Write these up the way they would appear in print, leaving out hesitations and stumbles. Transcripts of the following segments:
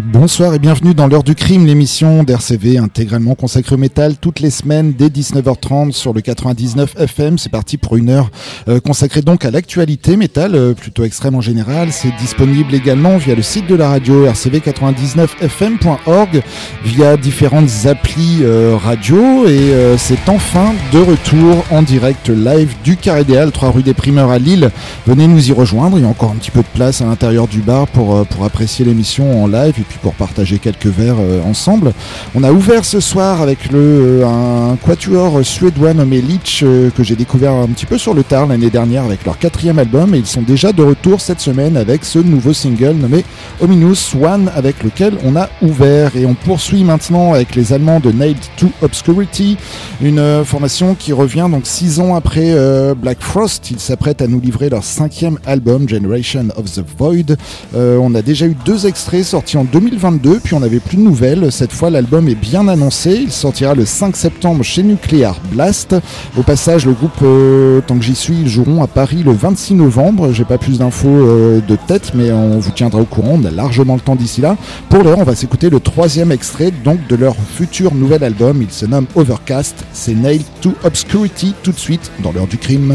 Bonsoir et bienvenue dans l'heure du crime, l'émission d'RCV intégralement consacrée au métal toutes les semaines dès 19h30 sur le 99 FM. C'est parti pour une heure consacrée donc à l'actualité métal, plutôt extrême en général. C'est disponible également via le site de la radio rcv99fm.org, via différentes applis radio et c'est enfin de retour en direct live du Carré des Halles, 3 rue des Primeurs à Lille. Venez nous y rejoindre, il y a encore un petit peu de place à l'intérieur du bar pour apprécier l'émission en live et puis pour partager quelques verres ensemble. On a ouvert ce soir avec un quatuor suédois nommé Leech que j'ai découvert un petit peu sur le tard l'année dernière avec leur 4e album, et ils sont déjà de retour cette semaine avec ce nouveau single nommé Ominous One avec lequel on a ouvert. Et on poursuit maintenant avec les Allemands de Nailed to Obscurity, une formation qui revient donc 6 ans après Black Frost. Ils s'apprêtent à nous livrer leur 5e album Generation of the Void. On a déjà eu 2 extraits sortis en 2022, puis on n'avait plus de nouvelles. Cette fois l'album est bien annoncé, il sortira le 5 septembre chez Nuclear Blast. Au passage, le groupe, tant que j'y suis, ils joueront à Paris le 26 novembre. J'ai pas plus d'infos de tête, mais on vous tiendra au courant, on a largement le temps d'ici là. Pour l'heure, on va s'écouter le 3e extrait donc de leur futur nouvel album. Il se nomme Overcast, c'est Nailed to Obscurity, tout de suite dans l'heure du crime.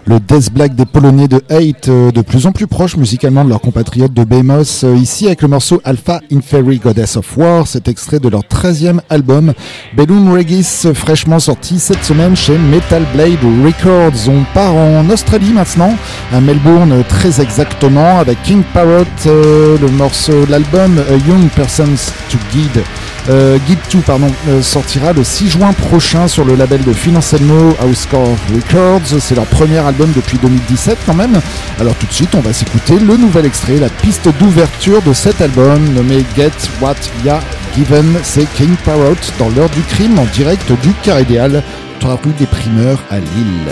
Le death black des Polonais de Hate, de plus en plus proche musicalement de leurs compatriotes de Behemoth, ici avec le morceau Alpha Inferi Goddess of War, cet extrait de leur 13e album Bellum Regis, fraîchement sorti cette semaine chez Metal Blade Records. On part en Australie maintenant, à Melbourne très exactement, avec King Parrot, l'album A Young Person's to Guide. Guide 2 sortira le 6 juin prochain sur le label de Phil Anselmo, Housecore Records. C'est leur premier album depuis 2017 quand même. Alors tout de suite on va s'écouter le nouvel extrait, la piste d'ouverture de cet album nommé Get What Ya Given. C'est King Parrot dans l'heure du crime en direct du Car Idéal, 3 rue des Primeurs à Lille.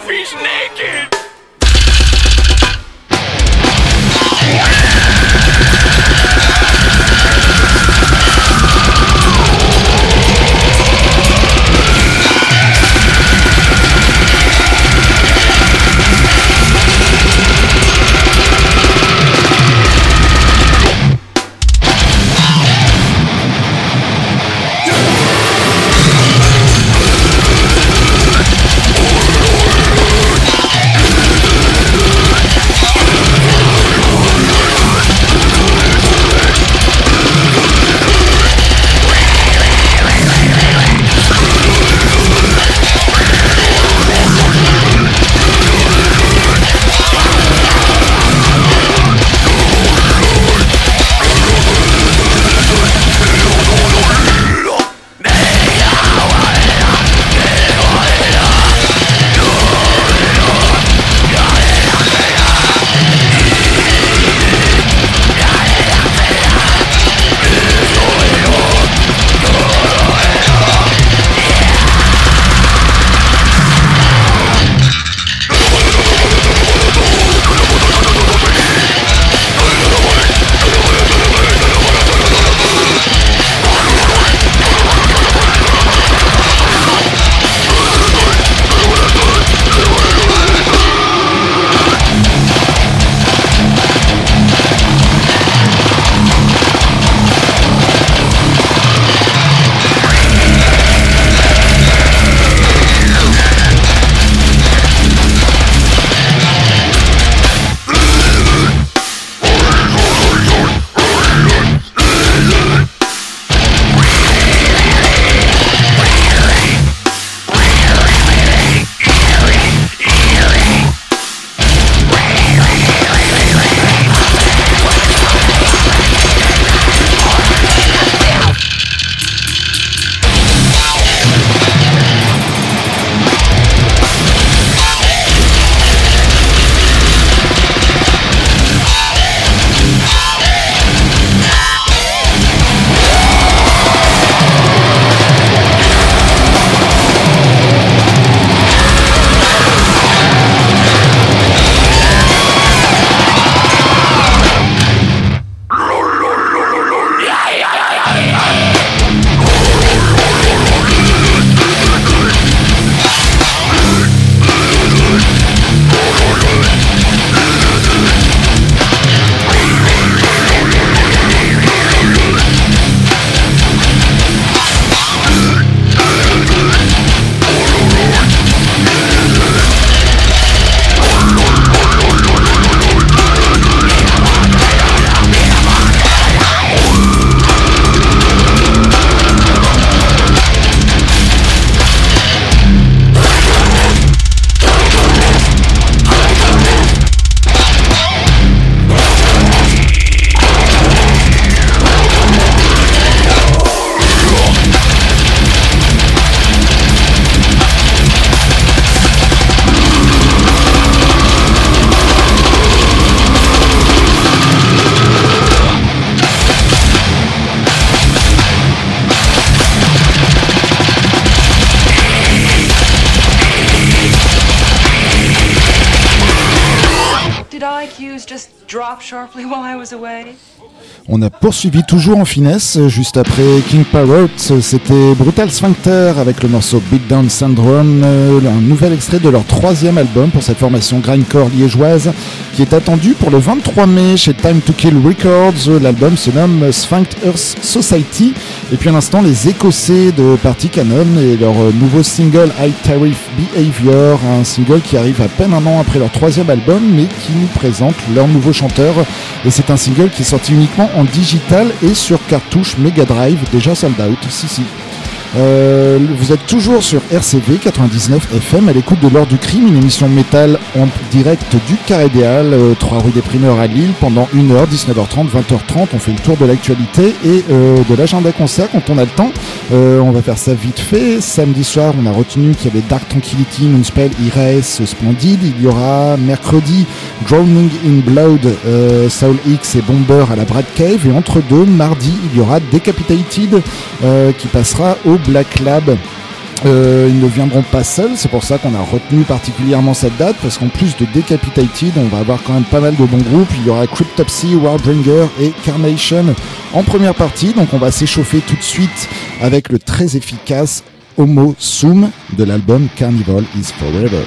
he's naked! On a poursuivi toujours en finesse, juste après King Parrot, c'était Brutal Sphincter avec le morceau Beatdown Syndrome, un nouvel extrait de leur 3e album pour cette formation grindcore liégeoise qui est attendu pour le 23 mai chez Time to Kill Records. L'album se nomme Sphincter's Society, et puis à l'instant les Écossais de Party Cannon et leur nouveau single High Tariff Behavior, un single qui arrive à peine un an après leur 3e album mais qui nous présente leur nouveau chanteur, et c'est un single qui est sorti uniquement en digital et sur cartouche Mega Drive, déjà sold out. Si. Vous êtes toujours sur RCV 99 FM à l'écoute de l'Heure du Crime, une émission métal en direct du Carré-des-Halles, 3 rue des Primeurs à Lille, pendant 1h, 19h30, 20h30. On fait le tour de l'actualité et de l'agenda concert quand on a le temps. On va faire ça vite fait. Samedi soir, on a retenu qu'il y avait Dark Tranquillity, Moonspell, Erase, Splendid. Il y aura mercredi Drowning in Blood, Soul X et Bomber à la Brad Cave. Et entre deux, mardi, il y aura Decapitated qui passera au Black Lab. Ils ne viendront pas seuls, c'est pour ça qu'on a retenu particulièrement cette date, parce qu'en plus de Decapitated, on va avoir quand même pas mal de bons groupes. Il y aura Cryptopsy, Warbringer et Carnation en première partie, donc on va s'échauffer tout de suite avec le très efficace Homo Sum de l'album Carnival is Forever.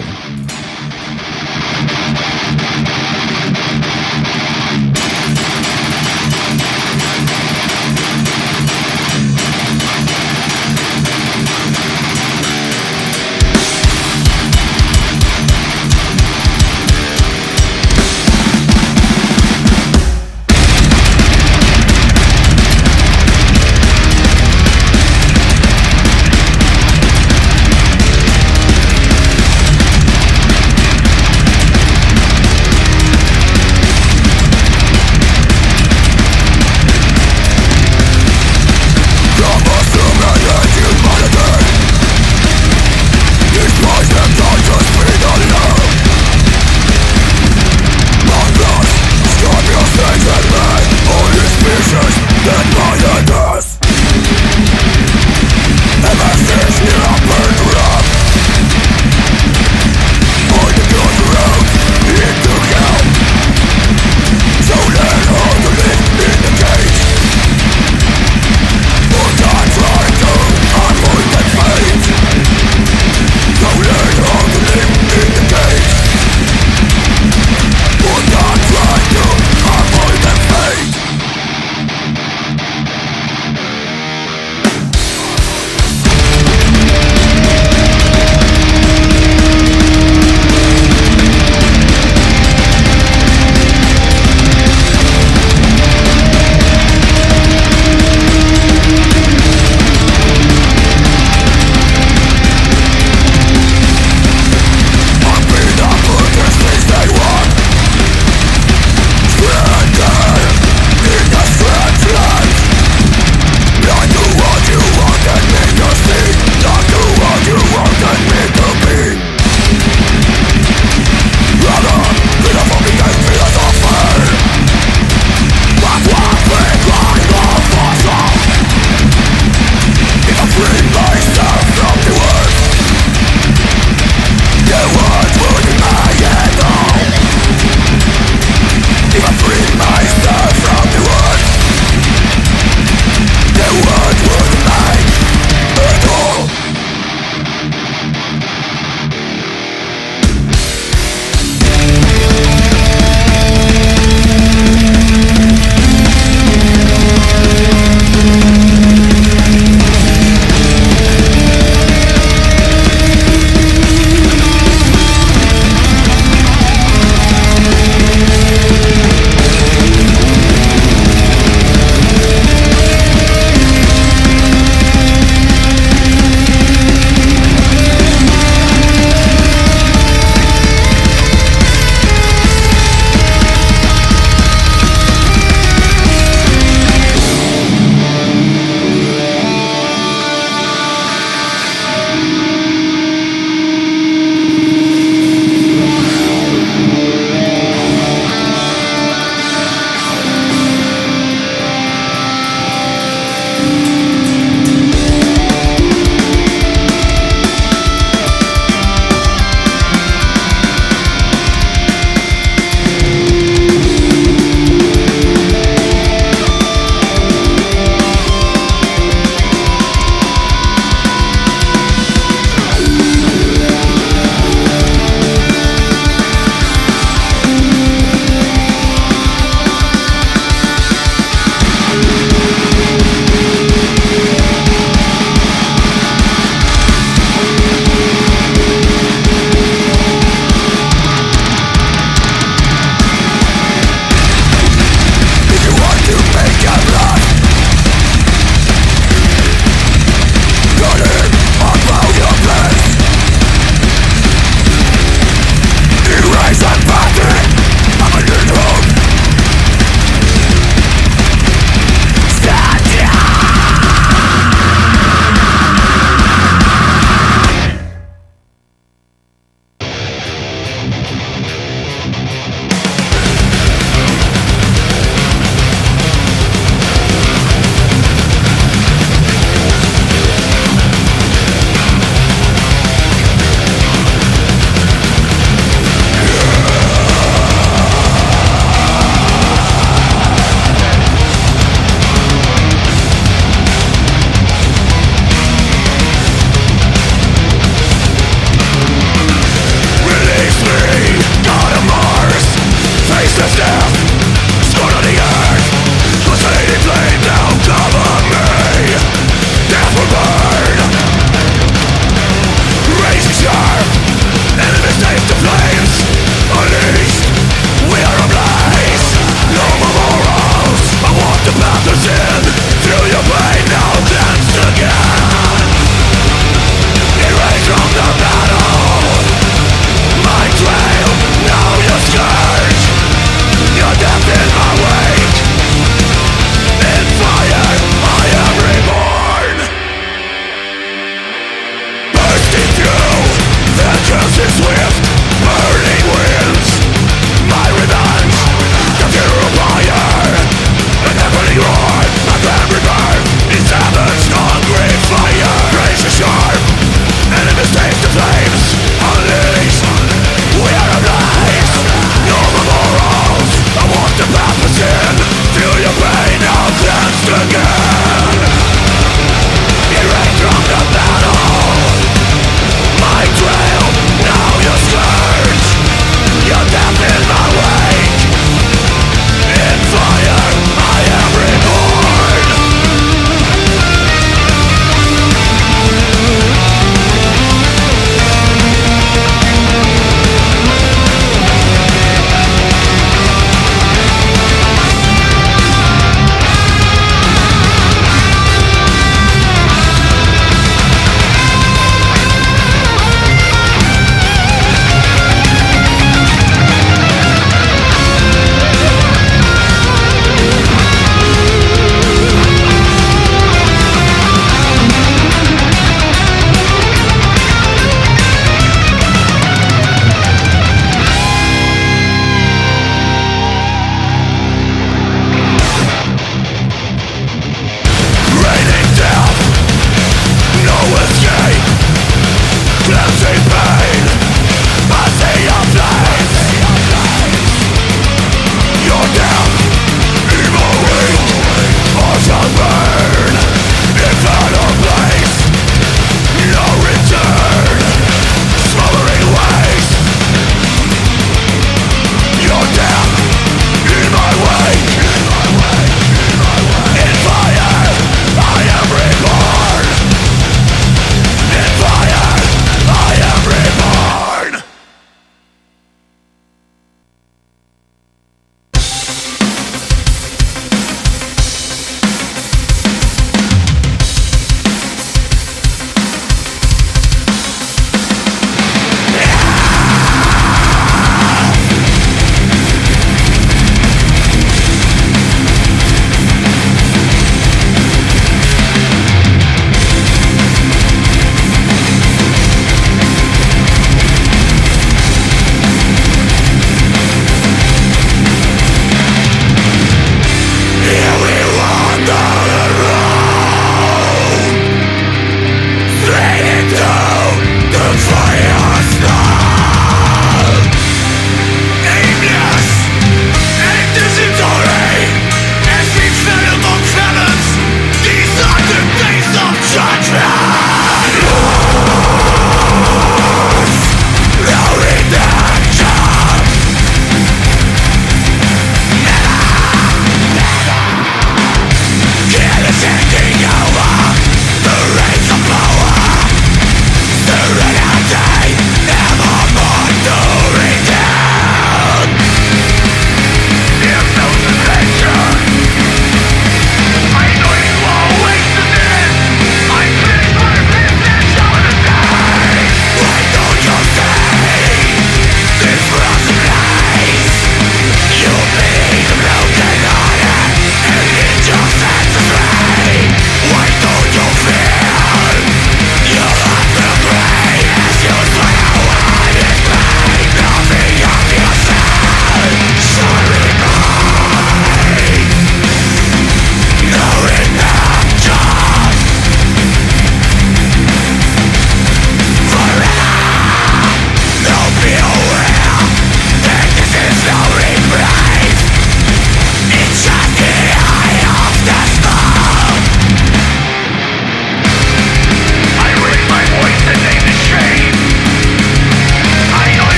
Now you scourge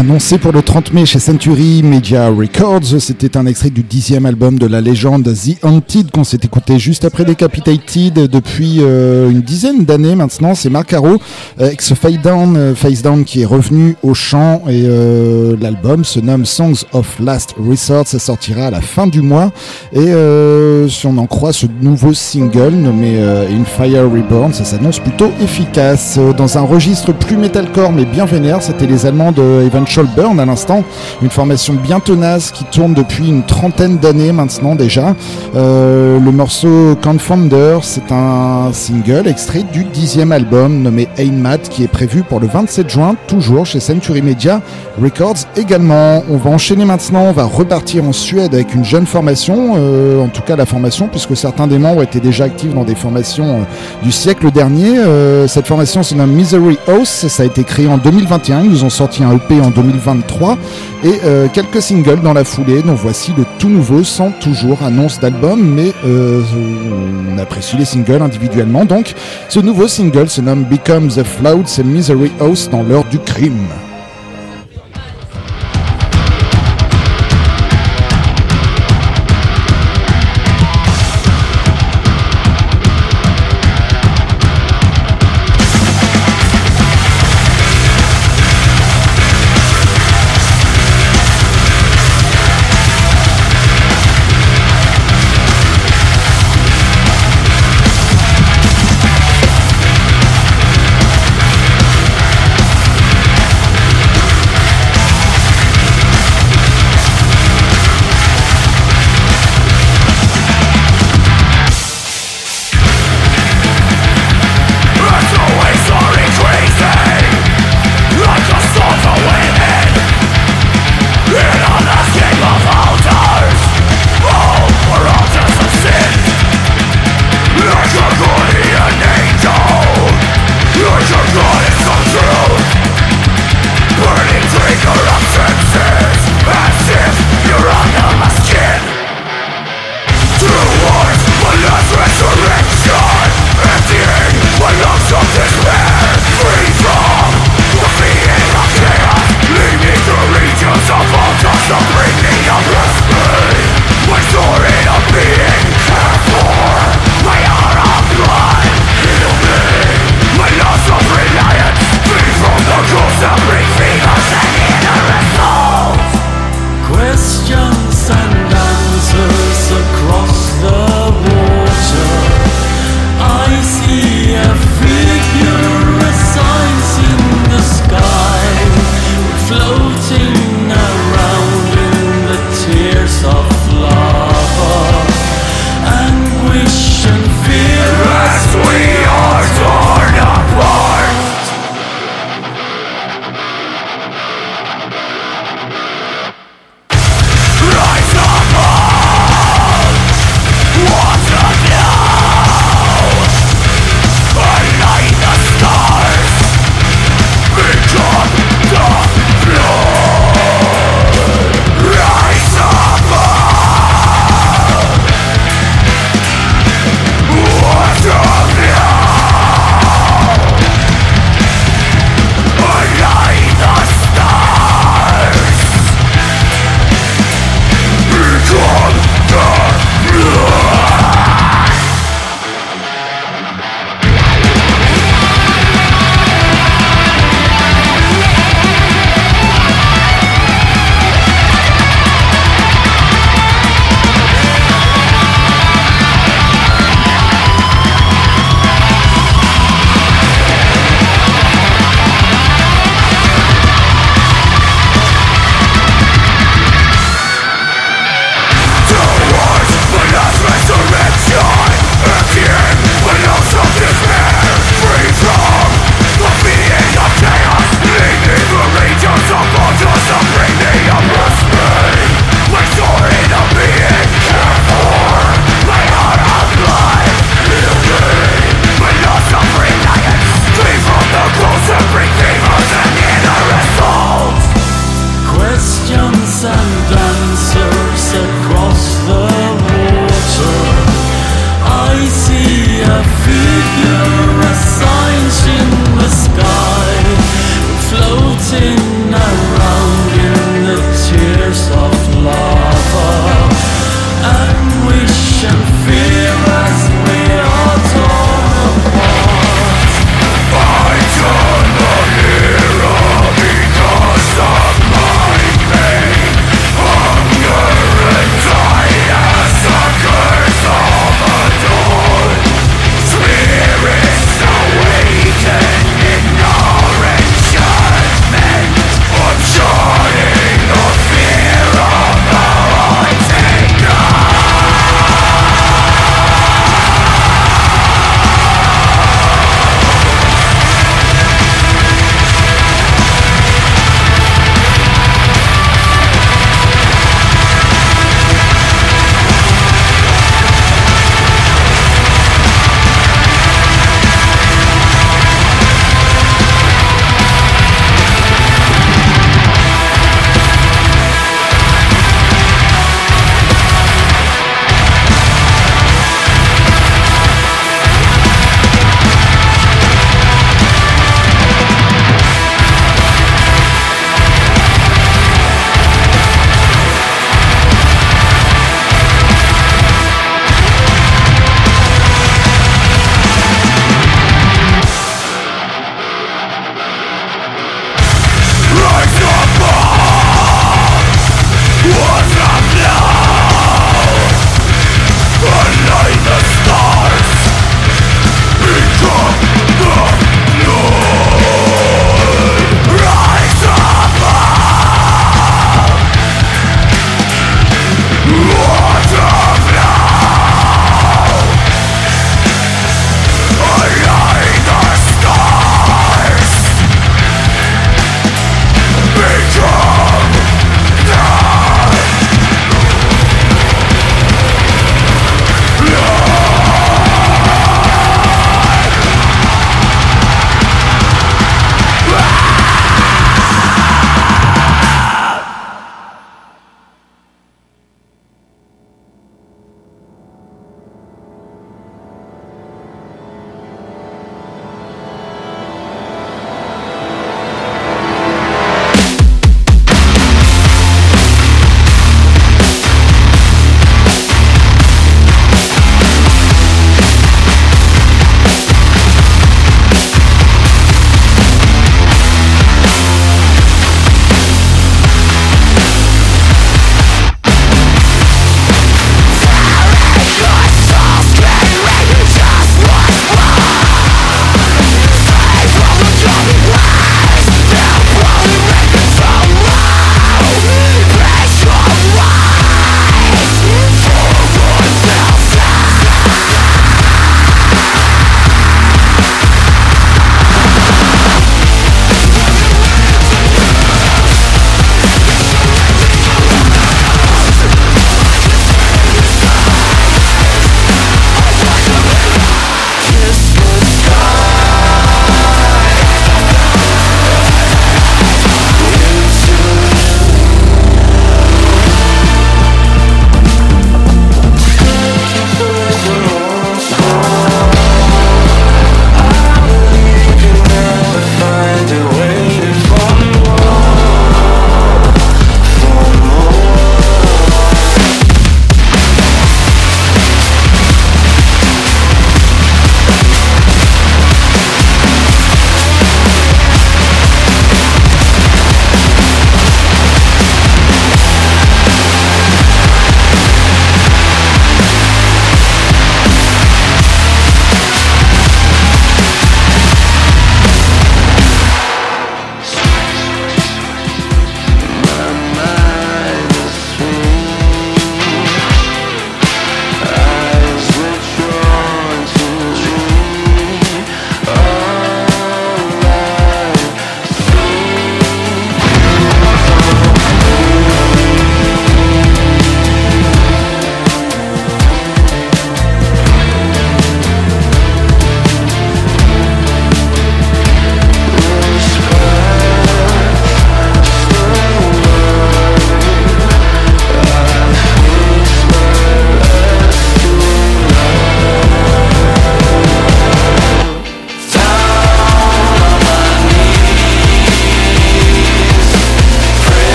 Annoncé pour le 30 mai chez Century Media Records, c'était un extrait du 10e album de la légende The Haunted qu'on s'est écouté juste après Decapitated depuis une dizaine d'années maintenant. C'est Marc Caro ex Face Down qui est revenu au chant et l'album se nomme Songs of Last Resort. Ça sortira à la fin du mois et si on en croit ce nouveau single nommé In Fire Reborn, ça s'annonce plutôt efficace. Dans un registre plus metalcore mais bien vénère, c'était les Allemands de Eventual Burn à l'instant, une formation bien tenace qui tourne depuis une trentaine d'années maintenant déjà. Le morceau Confounder, c'est un single extrait du 10e album nommé Einmat qui est prévu pour le 27 juin, toujours chez Century Media Records également. On va enchaîner maintenant, on va repartir en Suède avec une jeune formation, en tout cas la formation, puisque certains des membres étaient déjà actifs dans des formations du siècle dernier. Cette formation se nomme Misery House, ça a été créé en 2021, ils nous ont sorti un EP en 2023 et quelques singles dans la foulée, dont voici le tout nouveau sans toujours annonce d'album, mais on apprécie les singles individuellement. Donc ce nouveau single se nomme Become the Flood, c'est Misery House dans l'heure du crime.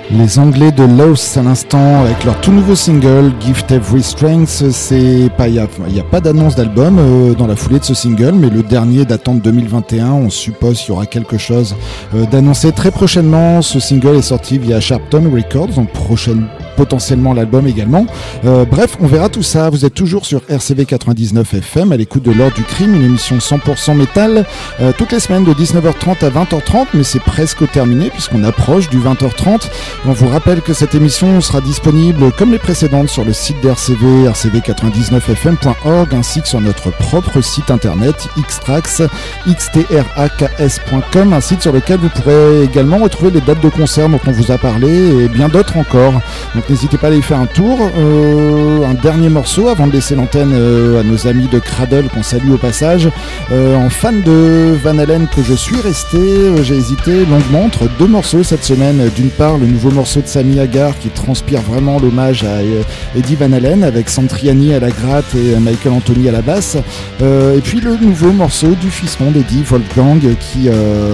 Les Anglais de Lost à l'instant avec leur tout nouveau single Gift Every Strength. Il n'y a pas d'annonce d'album dans la foulée de ce single, mais le dernier datant de 2021, on suppose qu'il y aura quelque chose d'annoncé très prochainement. Ce single est sorti via Sharpton Records, donc potentiellement l'album également. Bref, on verra tout ça. Vous êtes toujours sur RCV 99 FM à l'écoute de l'Heure du Crime, une émission 100% métal toutes les semaines de 19h30 à 20h30, mais c'est presque terminé puisqu'on approche du 20h30. On vous rappelle que cette émission sera disponible comme les précédentes sur le site d'RCV, rcv99fm.org, ainsi que sur notre propre site internet xtrax.com, un site sur lequel vous pourrez également retrouver les dates de concerts dont on vous a parlé et bien d'autres encore. Donc n'hésitez pas à aller faire un tour. Un dernier morceau avant de laisser l'antenne à nos amis de Cradle qu'on salue au passage. En fan de Van Halen que je suis resté, j'ai hésité longuement entre deux morceaux cette semaine. D'une part, le nouveau morceau de Sammy Hagar qui transpire vraiment l'hommage à Eddie Van Halen avec Santriani à la gratte et Michael Anthony à la basse. Et puis le nouveau morceau du fiston d'Eddie, Wolfgang, qui...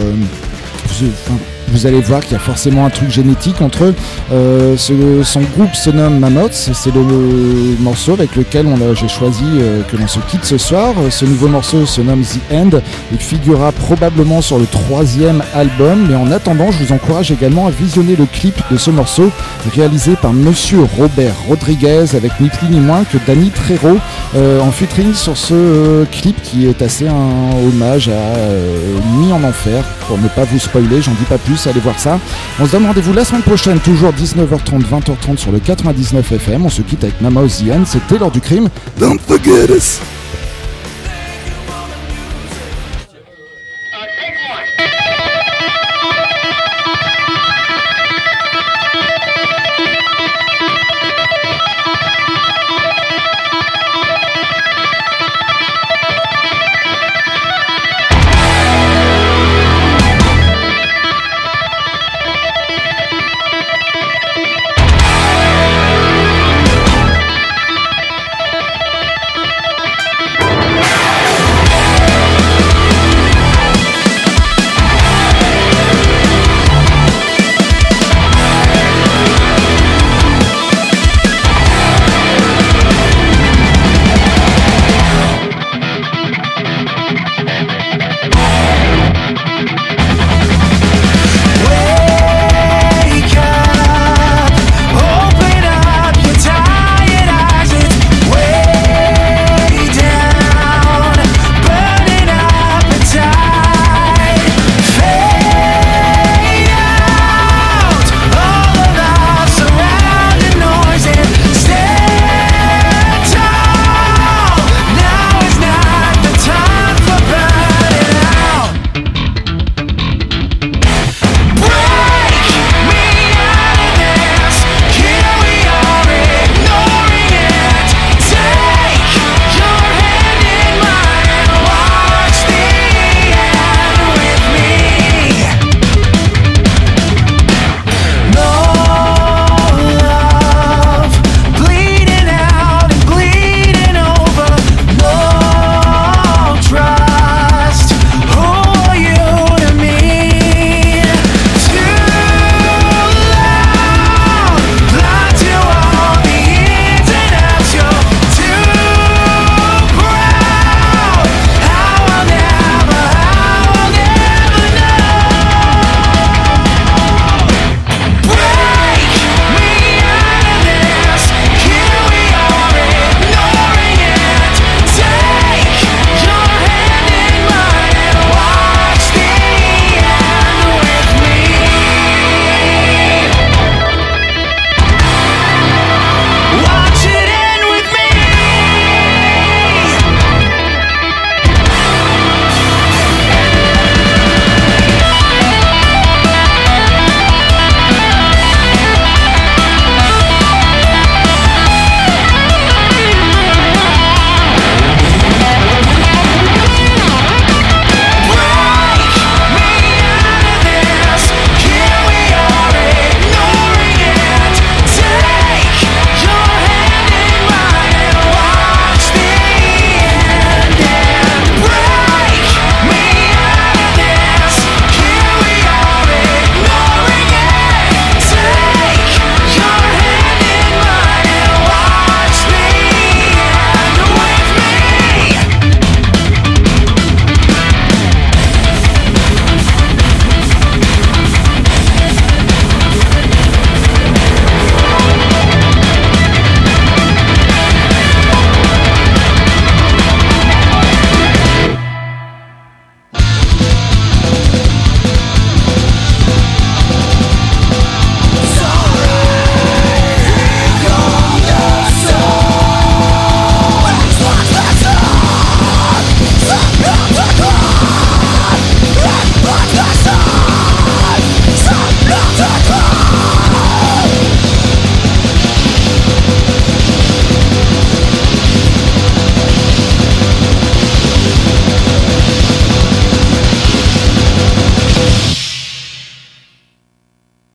vous allez voir qu'il y a forcément un truc génétique entre eux. Son groupe se nomme Mammoth, c'est le morceau avec lequel j'ai choisi que l'on se quitte ce soir. Ce nouveau morceau se nomme The End, il figurera probablement sur le 3e album, mais en attendant je vous encourage également à visionner le clip de ce morceau réalisé par Monsieur Robert Rodriguez avec ni plus ni moins que Danny Trejo en featuring sur ce clip qui est assez un hommage à Nuit en Enfer. Pour ne pas vous spoiler, j'en dis pas plus, allez voir ça. On se donne rendez-vous la semaine prochaine, toujours 19h30, 20h30 sur le 99 FM. On se quitte avec Mama Ozian, c'était l'Heure du Crime. Don't forget us.